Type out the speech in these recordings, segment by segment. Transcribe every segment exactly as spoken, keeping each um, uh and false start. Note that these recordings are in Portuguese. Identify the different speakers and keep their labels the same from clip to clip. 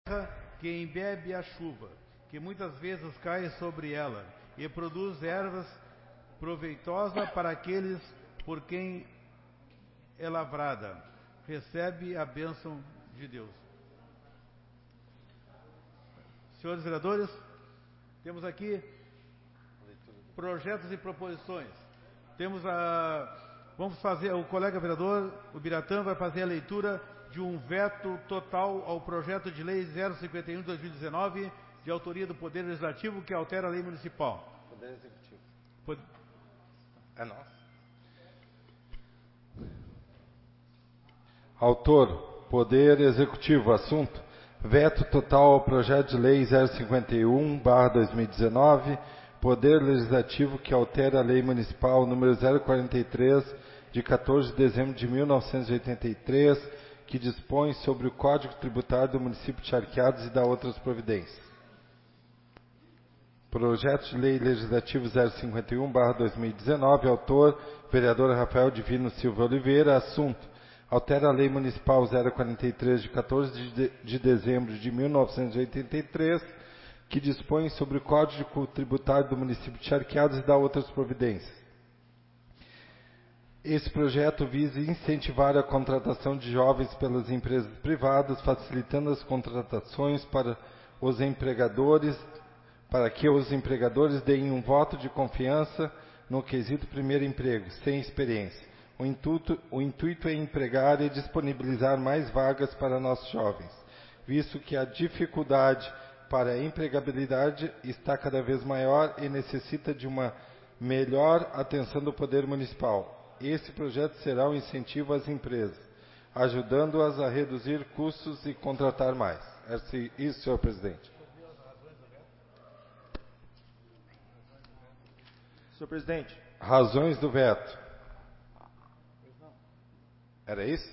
Speaker 1: que embebe a chuva, que muitas vezes cai sobre ela, e produz ervas proveitosas para aqueles por quem é lavrada. Recebe a bênção de Deus. Senhores vereadores, temos aqui projetos e proposições. Temos a... Vamos fazer, o colega vereador, o Biratã, vai fazer a leitura de um veto total ao projeto de lei zero cinquenta e um de dois mil e dezenove, de autoria do Poder Legislativo, que altera a lei municipal.
Speaker 2: Poder Executivo.
Speaker 1: Pod...
Speaker 2: É nosso. Autor, Poder Executivo. Assunto, veto total ao projeto de lei zero cinquenta e um barra dois mil e dezenove, Poder Legislativo, que altera a lei municipal número zero quarenta e três, de quatorze de dezembro de mil novecentos e oitenta e três, que dispõe sobre o Código Tributário do município de Charqueadas e dá outras providências. Projeto de Lei Legislativo zero cinquenta e um barra dois mil e dezenove, autor, vereador Rafael Divino Silva Oliveira. Assunto, altera a Lei Municipal zero quarenta e três, de quatorze de dezembro de mil novecentos e oitenta e três, que dispõe sobre o Código Tributário do município de Charqueadas e dá outras providências. Esse projeto visa incentivar a contratação de jovens pelas empresas privadas, facilitando as contratações para os empregadores, para que os empregadores deem um voto de confiança no quesito primeiro emprego, sem experiência. O intuito, o intuito é empregar e disponibilizar mais vagas para nossos jovens, visto que a dificuldade para a empregabilidade está cada vez maior e necessita de uma melhor atenção do Poder Municipal. Esse projeto será um incentivo às empresas, ajudando-as a reduzir custos e contratar mais. É isso, senhor presidente.
Speaker 3: Senhor presidente.
Speaker 2: Razões do veto. Era isso?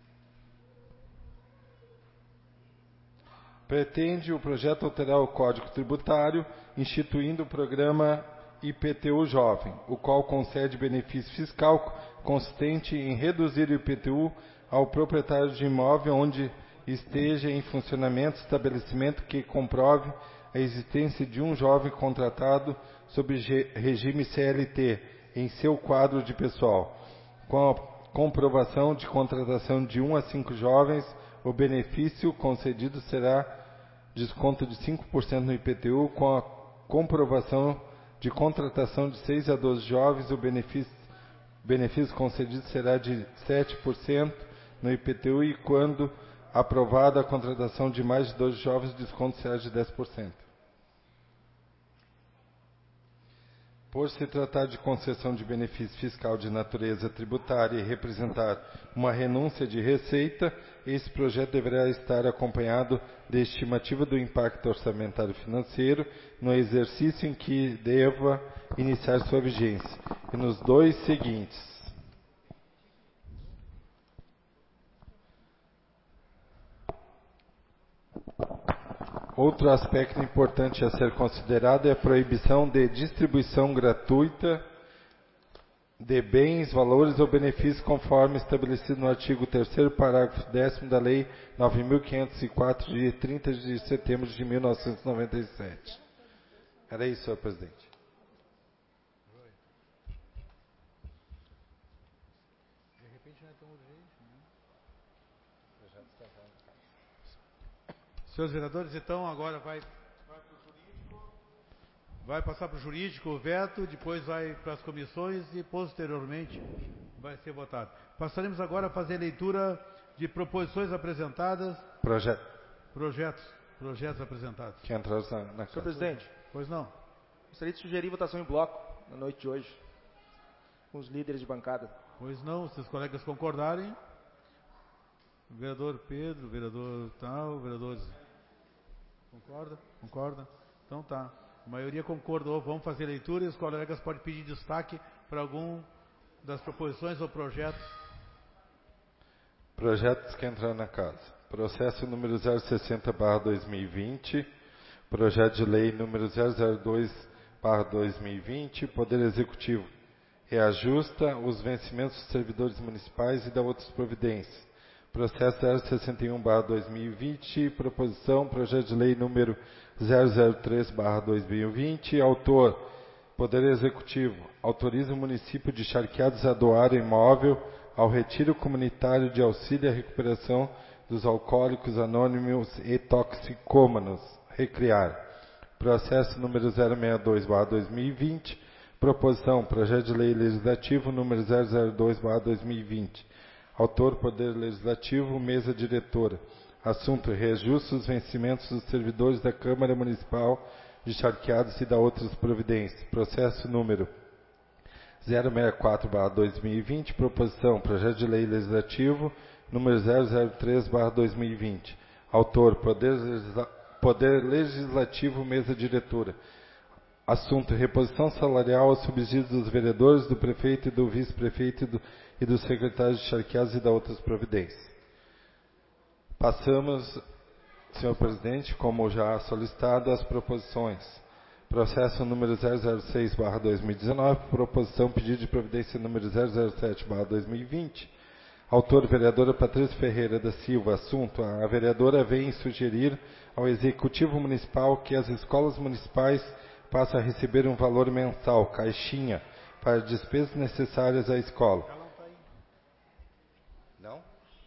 Speaker 2: Pretende o projeto alterar o Código Tributário, instituindo o programa I P T U Jovem, o qual concede benefício fiscal consistente em reduzir o I P T U ao proprietário de imóvel onde esteja em funcionamento estabelecimento que comprove a existência de um jovem contratado sob regime C L T em seu quadro de pessoal. Com a comprovação de contratação de um a cinco jovens, o benefício concedido será desconto de cinco por cento no I P T U. Com a comprovação de contratação de seis a doze jovens, o benefício, benefício concedido será de sete por cento no I P T U, e quando aprovada a contratação de mais de doze jovens, o desconto será de dez por cento. Por se tratar de concessão de benefício fiscal de natureza tributária e representar uma renúncia de receita, esse projeto deverá estar acompanhado de estimativa do impacto orçamentário financeiro no exercício em que deva iniciar sua vigência, e nos dois seguintes. Outro aspecto importante a ser considerado é a proibição de distribuição gratuita de bens, valores ou benefícios conforme estabelecido no artigo terceiro, parágrafo décimo da Lei nove mil quinhentos e quatro, de trinta de setembro de mil novecentos e noventa e sete. Era isso, senhor presidente.
Speaker 1: De repente não é tão urgente, né? Senhores vereadores, então agora vai, vai para o jurídico, vai passar para o jurídico o veto, depois vai para as comissões e posteriormente vai ser votado. Passaremos agora a fazer a leitura de proposições apresentadas.
Speaker 2: Projeto.
Speaker 1: Projetos. Projetos apresentados.
Speaker 2: Que entrou na, na
Speaker 3: Senhor presidente.
Speaker 1: Pois não.
Speaker 3: Gostaria de sugerir votação em bloco na noite de hoje, com os líderes de bancada.
Speaker 1: Pois não, se os colegas concordarem. O vereador Pedro, o vereador tal, o vereador... Concorda? Concorda? Então tá. A maioria concordou. Vamos fazer a leitura e os colegas podem pedir destaque para algum das proposições ou projetos.
Speaker 2: Projetos que entraram na casa. Processo número zero sessenta barra dois mil e vinte. Projeto de lei número zero zero dois barra dois mil e vinte. Poder Executivo reajusta os vencimentos dos servidores municipais e dá outras providências. Processo zero sessenta e um barra dois mil e vinte, proposição, projeto de lei número zero zero três barra dois mil e vinte, autor, Poder Executivo, autoriza o município de Charqueados a doar imóvel ao retiro comunitário de auxílio à recuperação dos alcoólicos anônimos e toxicômanos, Recriar. Processo número zero sessenta e dois barra dois mil e vinte, proposição, projeto de lei legislativo número zero zero dois barra dois mil e vinte, autor, Poder Legislativo, mesa diretora. Assunto, reajuste os vencimentos dos servidores da Câmara Municipal de Charqueados e da outras providências. Processo número zero sessenta e quatro barra dois mil e vinte, proposição, projeto de lei legislativo número zero zero três barra dois mil e vinte. Autor, Poder, Legisla... Poder Legislativo, mesa diretora. Assunto, reposição salarial aos subsídios dos vereadores, do prefeito e do vice-prefeito e, do, e dos secretários de Charqueados e da outras providências. Passamos, senhor presidente, como já solicitado, às proposições. Processo número zero zero seis barra dois mil e dezenove, proposição, pedido de providência número zero zero sete barra dois mil e vinte. Autor, vereadora Patrícia Ferreira da Silva. Assunto, a vereadora vem sugerir ao Executivo Municipal que as escolas municipais passa a receber um valor mensal, caixinha, para despesas necessárias à escola. Não?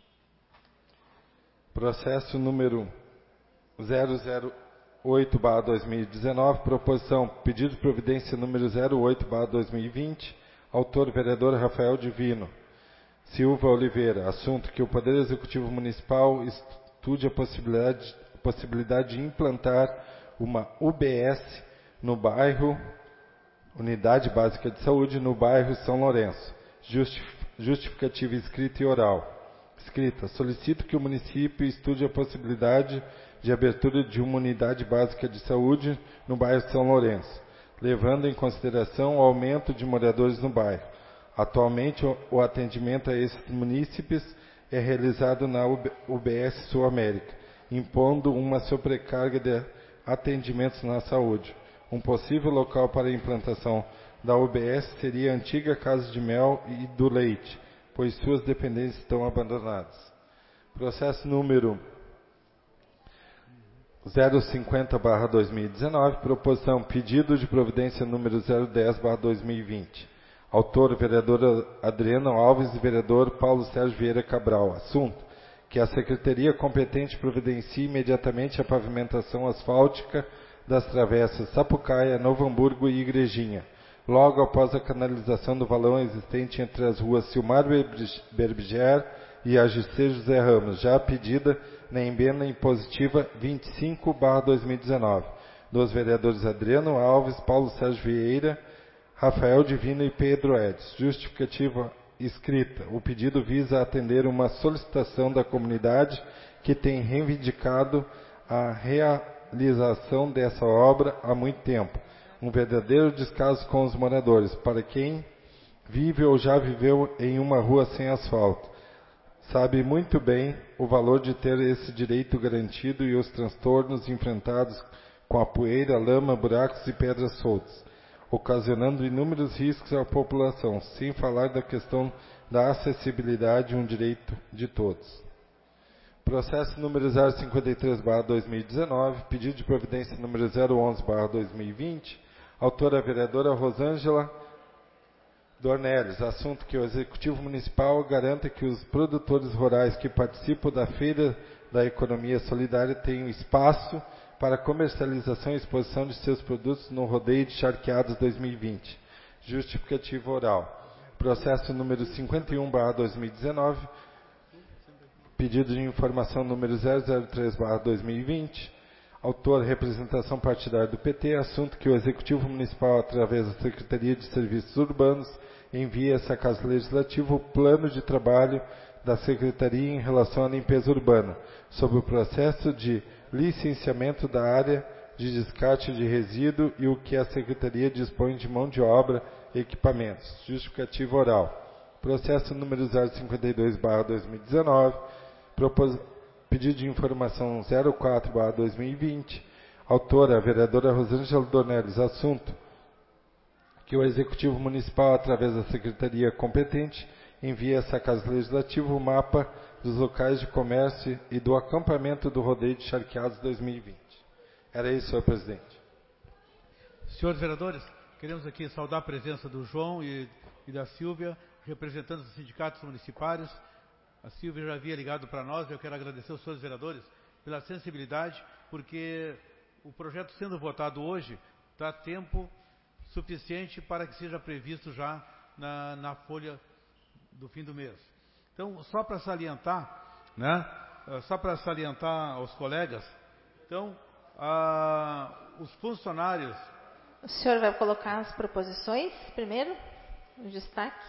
Speaker 2: Processo número zero zero oito barra dois mil e dezenove, proposição, pedido de providência número zero oito barra dois mil e vinte, autor, vereador Rafael Divino Silva Oliveira. Assunto, que o Poder Executivo Municipal estude a possibilidade, a possibilidade de implantar uma U B S no bairro, Unidade Básica de Saúde, no bairro São Lourenço. Justificativa escrita e oral. Escrita. Solicito que o município estude a possibilidade de abertura de uma unidade básica de saúde no bairro São Lourenço, levando em consideração o aumento de moradores no bairro. Atualmente, o atendimento a esses munícipes é realizado na U B S Sul América, impondo uma sobrecarga de atendimentos na saúde. Um possível local para a implantação da U B S seria a antiga Casa de Mel e do Leite, pois suas dependências estão abandonadas. Processo número zero cinquenta barra dois mil e dezenove, proposição, pedido de providência número zero dez barra dois mil e vinte. Autor, vereador Adriano Alves e vereador Paulo Sérgio Vieira Cabral. Assunto, que a Secretaria competente providencie imediatamente a pavimentação asfáltica das travessas Sapucaia, Novo Hamburgo e Igrejinha, logo após a canalização do valão existente entre as ruas Silmar Berbiger e Agistê José Ramos, já pedida na emenda impositiva vinte e cinco barra dois mil e dezenove, dos vereadores Adriano Alves, Paulo Sérgio Vieira, Rafael Divino e Pedro Edes. Justificativa escrita. O pedido visa atender uma solicitação da comunidade que tem reivindicado a realização dessa obra há muito tempo. Um verdadeiro descaso com os moradores, para quem vive ou já viveu em uma rua sem asfalto. Sabe muito bem o valor de ter esse direito garantido e os transtornos enfrentados com a poeira, lama, buracos e pedras soltas, ocasionando inúmeros riscos à população, sem falar da questão da acessibilidade, um direito de todos. Processo número zero cinquenta e três barra dois mil e dezenove, pedido de providência número zero onze barra dois mil e vinte, autora a vereadora Rosângela Dornelles. Assunto, que o Executivo Municipal garanta que os produtores rurais que participam da Feira da Economia Solidária tenham espaço para comercialização e exposição de seus produtos no Rodeio de Charqueados dois mil e vinte. Justificativa oral. Processo número cinquenta e um barra dois mil e dezenove, pedido de informação número zero zero três barra dois mil e vinte, autor, representação partidária do P T. Assunto, que o Executivo Municipal, através da Secretaria de Serviços Urbanos, envia a essa Casa Legislativa o plano de trabalho da Secretaria em relação à limpeza urbana, sobre o processo de licenciamento da área de descarte de resíduo e o que a Secretaria dispõe de mão de obra e equipamentos. Justificativa oral. Processo número zero cinquenta e dois barra dois mil e dezenove, propos... pedido de informação zero quatro barra dois mil e vinte, autora a vereadora Rosângela Dornelles. Assunto, que o Executivo Municipal, através da Secretaria competente, envia a essa Casa Legislativa o mapa dos locais de comércio e do acampamento do Rodeio de Charqueados dois mil e vinte. Era isso, senhor presidente.
Speaker 1: Senhores vereadores, queremos aqui saudar a presença do João e, e da Silvia, representantes dos sindicatos municipais. A Silvia já havia ligado para nós, eu quero agradecer aos senhores vereadores pela sensibilidade, porque o projeto sendo votado hoje dá tempo suficiente para que seja previsto já na, na folha do fim do mês. Então, só para salientar, né, só para salientar aos colegas, então, a, os funcionários...
Speaker 4: O senhor vai colocar as proposições primeiro, o destaque?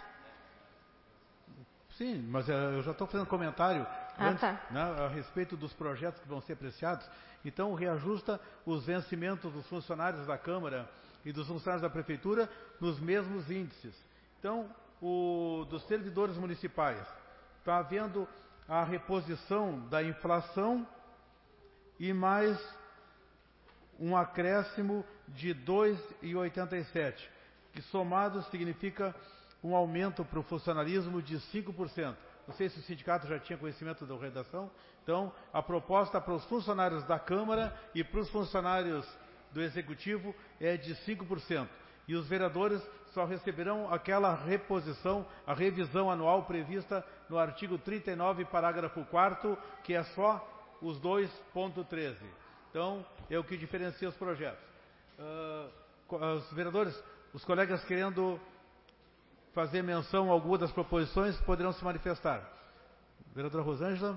Speaker 1: Sim, mas eu já estou fazendo comentário
Speaker 4: ah,
Speaker 1: antes,
Speaker 4: tá.
Speaker 1: né, a respeito dos projetos que vão ser apreciados. Então, reajusta os vencimentos dos funcionários da Câmara e dos funcionários da Prefeitura nos mesmos índices. Então, o, dos servidores municipais, está havendo a reposição da inflação e mais um acréscimo de dois vírgula oitenta e sete, que somado significa um aumento para o funcionalismo de cinco por cento. Não sei se o sindicato já tinha conhecimento da redação. Então, a proposta para os funcionários da Câmara e para os funcionários do Executivo é de cinco por cento. E os vereadores só receberão aquela reposição, a revisão anual prevista no artigo trinta e nove, parágrafo quarto, que é só os dois vírgula treze. Então, é o que diferencia os projetos. Uh, os vereadores, os colegas querendo fazer menção a alguma das proposições poderão se manifestar. Vereadora Rosângela.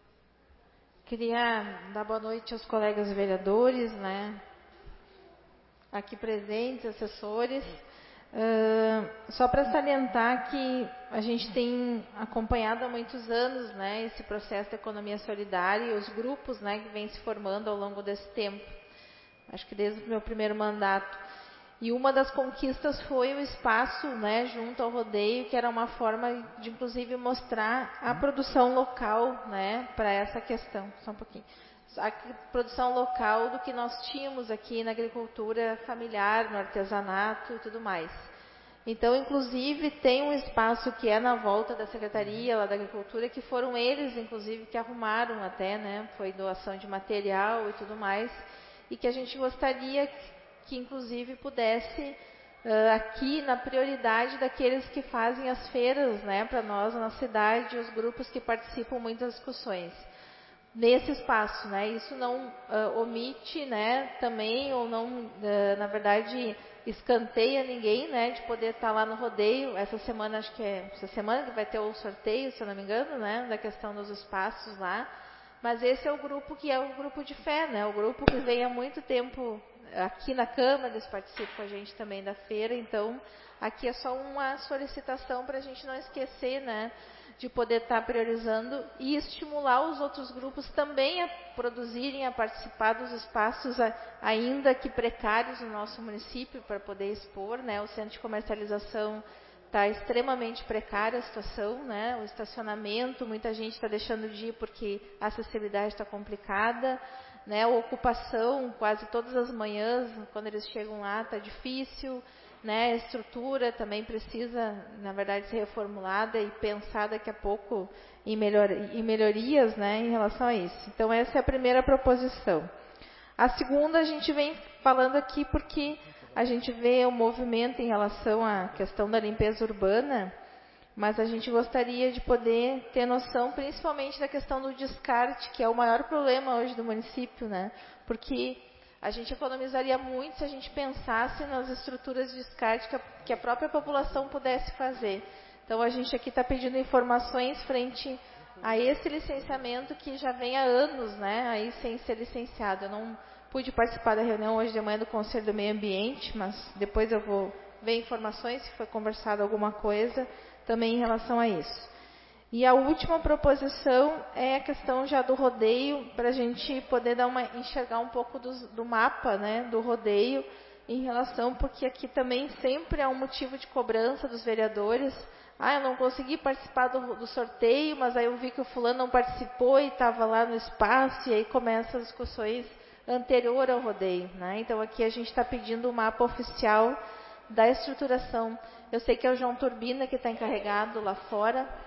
Speaker 4: Queria dar boa noite aos colegas vereadores, né, aqui presentes, assessores. Uh, só para salientar que a gente tem acompanhado há muitos anos, né, esse processo da economia solidária e os grupos, né, que vem se formando ao longo desse tempo. Acho que desde o meu primeiro mandato. E uma das conquistas foi o espaço, né, junto ao rodeio, que era uma forma de, inclusive, mostrar a produção local, né, para essa questão. Só um pouquinho. A produção local do que nós tínhamos aqui na agricultura familiar, no artesanato e tudo mais. Então, inclusive, tem um espaço que é na volta da Secretaria lá da Agricultura, que foram eles, inclusive, que arrumaram até, né, foi doação de material e tudo mais, e que a gente gostaria que, que inclusive, pudesse, uh, aqui, na prioridade daqueles que fazem as feiras, né, para nós, na cidade, os grupos que participam muito das discussões. Nesse espaço, né, isso não uh, omite, né, também, ou não, uh, na verdade, escanteia ninguém, né, de poder estar lá no rodeio. Essa semana, acho que é essa semana que vai ter o sorteio, se eu não me engano, né, da questão dos espaços lá. Mas esse é o grupo que é o grupo de fé, né, o grupo que vem há muito tempo aqui na Câmara, eles participam com a gente também da feira. Então, aqui é só uma solicitação para a gente não esquecer, né, de poder estar priorizando e estimular os outros grupos também a produzirem, a participar dos espaços ainda que precários no nosso município para poder expor, né, o centro de comercialização está extremamente precária a situação, né, o estacionamento, muita gente está deixando de ir porque a acessibilidade está complicada, né, a ocupação quase todas as manhãs, quando eles chegam lá, está difícil, né, a estrutura também precisa, na verdade, ser reformulada e pensar daqui a pouco em, melhor, em melhorias, né, em relação a isso. Então, essa é a primeira proposição. A segunda, a gente vem falando aqui porque a gente vê o movimento em relação à questão da limpeza urbana, mas a gente gostaria de poder ter noção, principalmente da questão do descarte, que é o maior problema hoje do município, né, porque a gente economizaria muito se a gente pensasse nas estruturas de descarte que a, que a própria população pudesse fazer. Então, a gente aqui está pedindo informações frente a esse licenciamento que já vem há anos, né, aí sem ser licenciado. Eu não pude participar da reunião hoje de manhã do Conselho do Meio Ambiente, mas depois eu vou ver informações se foi conversado alguma coisa também em relação a isso. E a última proposição é a questão já do rodeio, para a gente poder dar uma, enxergar um pouco do, do mapa, né, do rodeio, em relação, porque aqui também sempre há um motivo de cobrança dos vereadores. Ah, eu não consegui participar do, do sorteio, mas aí eu vi que o fulano não participou e estava lá no espaço, e aí começam as discussões anterior ao rodeio, né? Então aqui a gente está pedindo o mapa oficial da estruturação. Eu sei que é o João Turbina que está encarregado lá fora,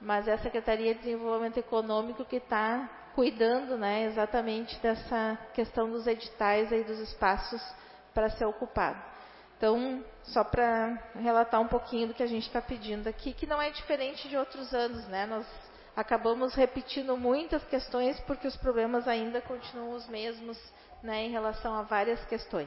Speaker 4: mas é a Secretaria de Desenvolvimento Econômico que está cuidando, né, exatamente dessa questão dos editais aí dos espaços para ser ocupado. Então, só para relatar um pouquinho do que a gente está pedindo aqui, que não é diferente de outros anos, né? Nós acabamos repetindo muitas questões porque os problemas ainda continuam os mesmos, né, em relação a várias questões.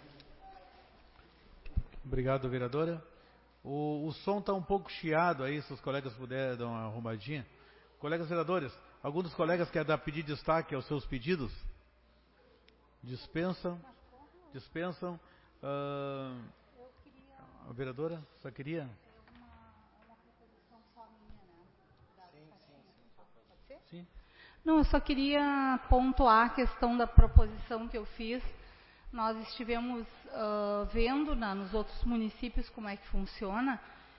Speaker 1: Obrigado, vereadora. O, o som está um pouco chiado aí, se os colegas puderem dar uma arrumadinha. Colegas vereadores, alguns dos colegas querem dar pedir destaque aos seus pedidos? Dispensam? Dispensam? Uh, a vereadora, só queria? Sim.
Speaker 5: Não, eu só queria pontuar a questão da proposição que eu fiz. Nós estivemos uh, vendo na, nos outros municípios como é que funciona,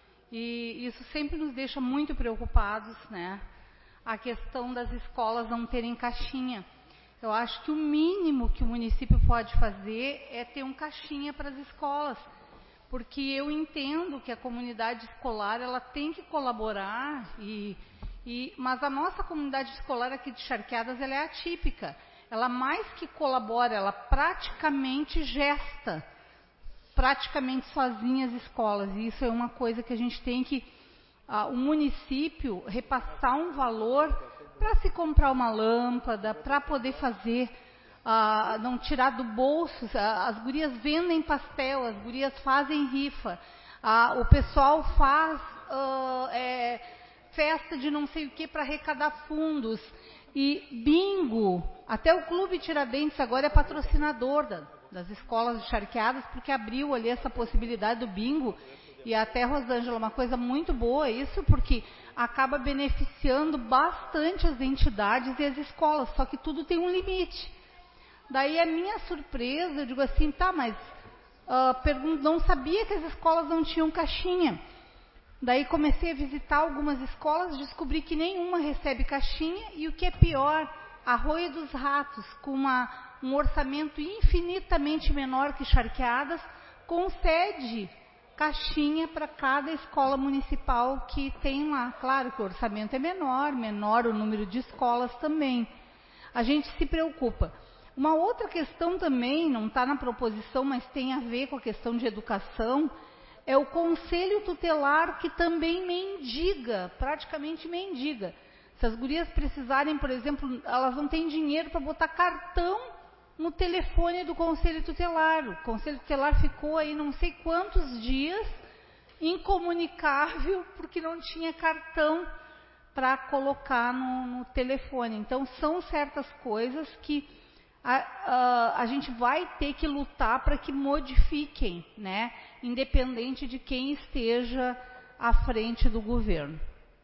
Speaker 5: e isso sempre nos deixa muito preocupados, né? A questão das escolas não terem caixinha. Eu acho que o mínimo que o município pode fazer é ter um caixinha para as escolas, porque eu entendo que a comunidade escolar ela tem que colaborar, e, e, mas a nossa comunidade escolar aqui de Charqueadas ela é atípica. Ela mais que colabora, ela praticamente gesta, praticamente sozinha as escolas. E isso é uma coisa que a gente tem que, uh, o município, repassar um valor para se comprar uma lâmpada, para poder fazer, uh, não tirar do bolso. Uh, as gurias vendem pastel, as gurias fazem rifa, uh, o pessoal faz uh, é, festa de não sei o que para arrecadar fundos. E bingo, até o Clube Tiradentes agora é patrocinador da, das escolas de Charqueadas, porque abriu ali essa possibilidade do bingo. E até, Rosângela, uma coisa muito boa isso, porque acaba beneficiando bastante as entidades e as escolas, só que tudo tem um limite. Daí a minha surpresa, eu digo assim, tá, mas uh, pergunto, não sabia que as escolas não tinham caixinha. Daí comecei a visitar algumas escolas, descobri que nenhuma recebe caixinha, e o que é pior, Arroio dos Ratos, com uma, um orçamento infinitamente menor que Charqueadas, concede caixinha para cada escola municipal que tem lá. Claro que o orçamento é menor, menor o número de escolas também. A gente se preocupa. Uma outra questão também, não está na proposição, mas tem a ver com a questão de educação, é o conselho tutelar, que também mendiga, praticamente mendiga. Se as gurias precisarem, por exemplo, elas não têm dinheiro para botar cartão no telefone do conselho tutelar. O conselho tutelar ficou aí não sei quantos dias incomunicável porque não tinha cartão para colocar no, no telefone. Então, são certas coisas que a, a, a gente vai ter que lutar para que modifiquem, né? Independente de quem esteja à frente do governo.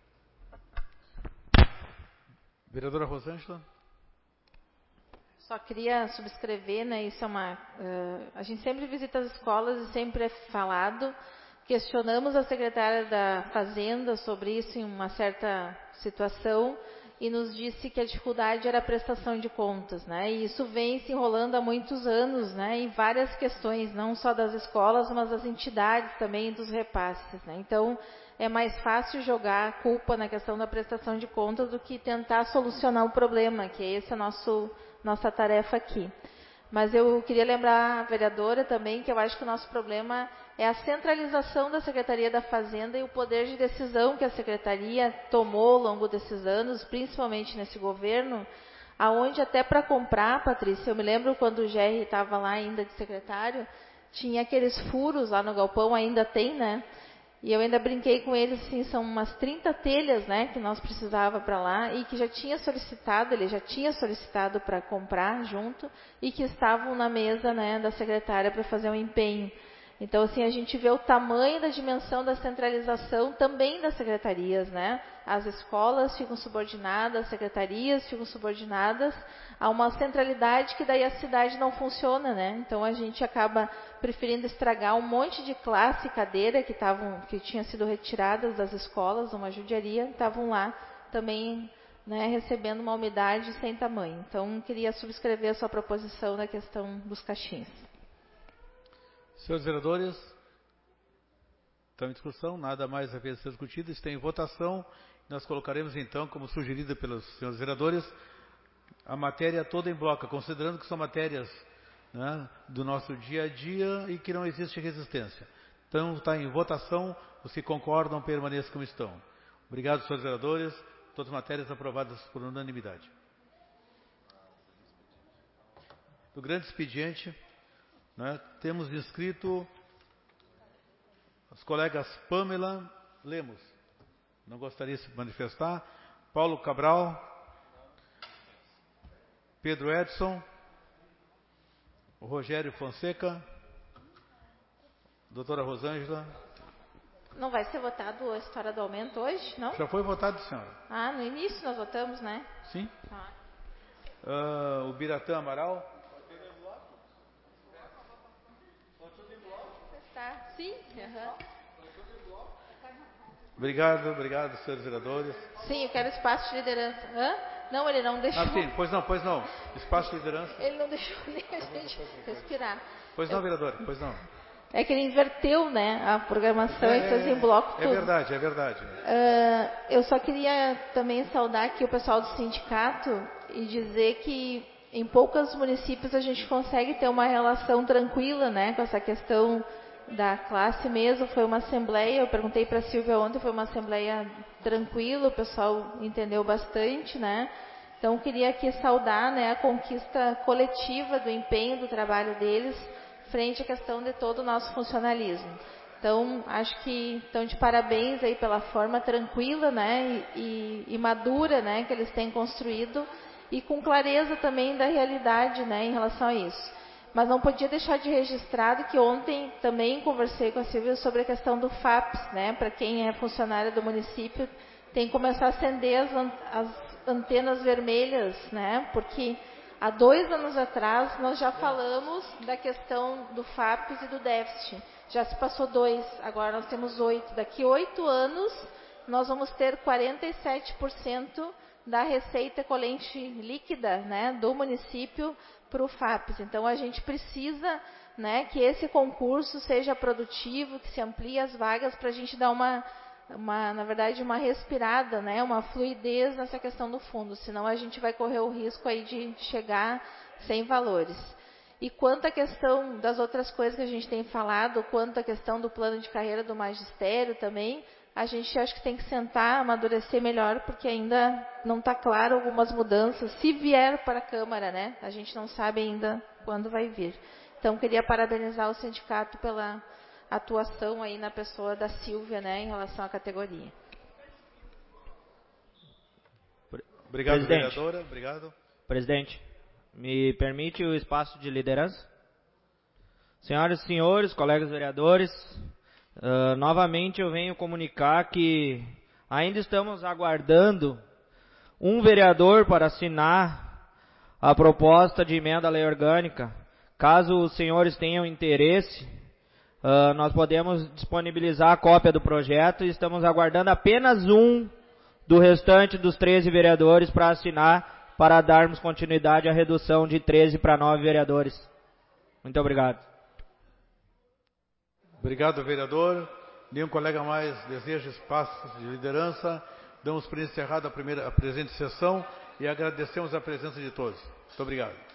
Speaker 1: Vereadora Rosângela.
Speaker 4: Só queria subscrever, né? Isso é uma. Uh, a gente sempre visita as escolas e sempre é falado. Questionamos a secretária da Fazenda sobre isso em uma certa situação e nos disse que a dificuldade era a prestação de contas, né? E isso vem se enrolando há muitos anos, né? Em várias questões, não só das escolas, mas das entidades também, dos repasses, né? Então, é mais fácil jogar a culpa na questão da prestação de contas do que tentar solucionar o problema, que é essa nosso, nossa tarefa aqui. Mas eu queria lembrar a vereadora também que eu acho que o nosso problema é a centralização da Secretaria da Fazenda e o poder de decisão que a Secretaria tomou ao longo desses anos, principalmente nesse governo, aonde até para comprar, Patrícia, eu me lembro quando o G R estava lá ainda de secretário, tinha aqueles furos lá no galpão, ainda tem, né? E eu ainda brinquei com eles, assim, são umas trinta telhas, né, que nós precisava para lá e que já tinha solicitado, ele já tinha solicitado para comprar junto e que estavam na mesa, né, da secretária para fazer um empenho. Então, assim, a gente vê o tamanho da dimensão da centralização também das secretarias, né? As escolas ficam subordinadas, as secretarias ficam subordinadas a uma centralidade que daí a cidade não funciona, né? Então, a gente acaba preferindo estragar um monte de classe e cadeira que, tavam, que tinham sido retiradas das escolas, uma judiaria, estavam lá também, né, recebendo uma umidade sem tamanho. Então, queria subscrever a sua proposição na questão dos caixinhos.
Speaker 1: Senhores vereadores, estão em discussão, nada mais a ser discutido. Está em votação nós colocaremos então, como sugerido pelos senhores vereadores, a matéria toda em bloco, considerando que são matérias, né, do nosso dia a dia e que não existe resistência. Então está em votação, os que concordam permaneçam como estão. Obrigado, senhores vereadores. Todas as matérias aprovadas por unanimidade. Do grande expediente, né, temos inscrito os colegas Pamela Lemos. Não gostaria de se manifestar. Paulo Cabral. Pedro Edson. O Rogério Fonseca. Doutora Rosângela.
Speaker 4: Não vai ser votado a história do aumento hoje, não?
Speaker 1: Já foi votado, senhora.
Speaker 4: Ah, no início nós votamos, né?
Speaker 1: Sim.
Speaker 4: Ah.
Speaker 1: Uh, o Biratã Amaral.
Speaker 4: Tá. Sim. Uhum.
Speaker 1: Obrigado, obrigado, senhores vereadores.
Speaker 4: Sim, eu quero espaço de liderança. Hã? Não, ele não deixou.
Speaker 1: Ah, sim, pois não, pois não. Espaço de liderança.
Speaker 4: Ele não deixou nem a gente respirar.
Speaker 1: Pois não, vereador, pois não.
Speaker 4: É que ele inverteu, né, a programação
Speaker 1: É,
Speaker 4: e fez em bloco tudo.
Speaker 1: É verdade, é verdade.
Speaker 4: Uh, eu só queria também saudar aqui o pessoal do sindicato e dizer que em poucos municípios a gente consegue ter uma relação tranquila, né, com essa questão da classe mesmo. Foi uma assembleia, eu perguntei para a Silvia ontem, foi uma assembleia tranquila, o pessoal entendeu bastante, né. Então queria aqui saudar, né, a conquista coletiva do empenho do trabalho deles frente à questão de todo o nosso funcionalismo. Então, acho que estão de parabéns aí pela forma tranquila, né, e, e, e madura, né, que eles têm construído e com clareza também da realidade, né, em relação a isso. Mas não podia deixar de registrado que ontem também conversei com a Silvia sobre a questão do F A P S, né, para quem é funcionário do município, tem que começar a acender as, as antenas vermelhas, né, porque há dois anos atrás, nós já falamos da questão do F A P S e do déficit. Já se passou dois, agora nós temos oito. Daqui oito anos, nós vamos ter quarenta e sete por cento da receita corrente líquida, né, do município para o F A P S. Então, a gente precisa, né, que esse concurso seja produtivo, que se amplie as vagas para a gente dar uma... Uma, na verdade, uma respirada, né, uma fluidez nessa questão do fundo, senão a gente vai correr o risco aí de chegar sem valores. E quanto à questão das outras coisas que a gente tem falado, quanto à questão do plano de carreira do magistério também, a gente acho que tem que sentar, amadurecer melhor, porque ainda não está claro algumas mudanças, se vier para a Câmara, né, a gente não sabe ainda quando vai vir. Então, queria parabenizar o sindicato pela atuação aí na pessoa da Silvia, né, em relação à categoria.
Speaker 1: Obrigado,
Speaker 6: Presidente.
Speaker 1: vereadora. Obrigado.
Speaker 6: Presidente, me permite o espaço de liderança? Senhoras e senhores, colegas vereadores, uh, novamente eu venho comunicar que ainda estamos aguardando um vereador para assinar a proposta de emenda à lei orgânica. Caso os senhores tenham interesse, Uh, nós podemos disponibilizar a cópia do projeto e estamos aguardando apenas um do restante dos treze vereadores para assinar, para darmos continuidade à redução de treze para nove vereadores. Muito obrigado.
Speaker 1: Obrigado, vereador. Nenhum colega mais deseja espaço de liderança. Damos por encerrada a, primeira, a presente sessão e agradecemos a presença de todos. Muito obrigado.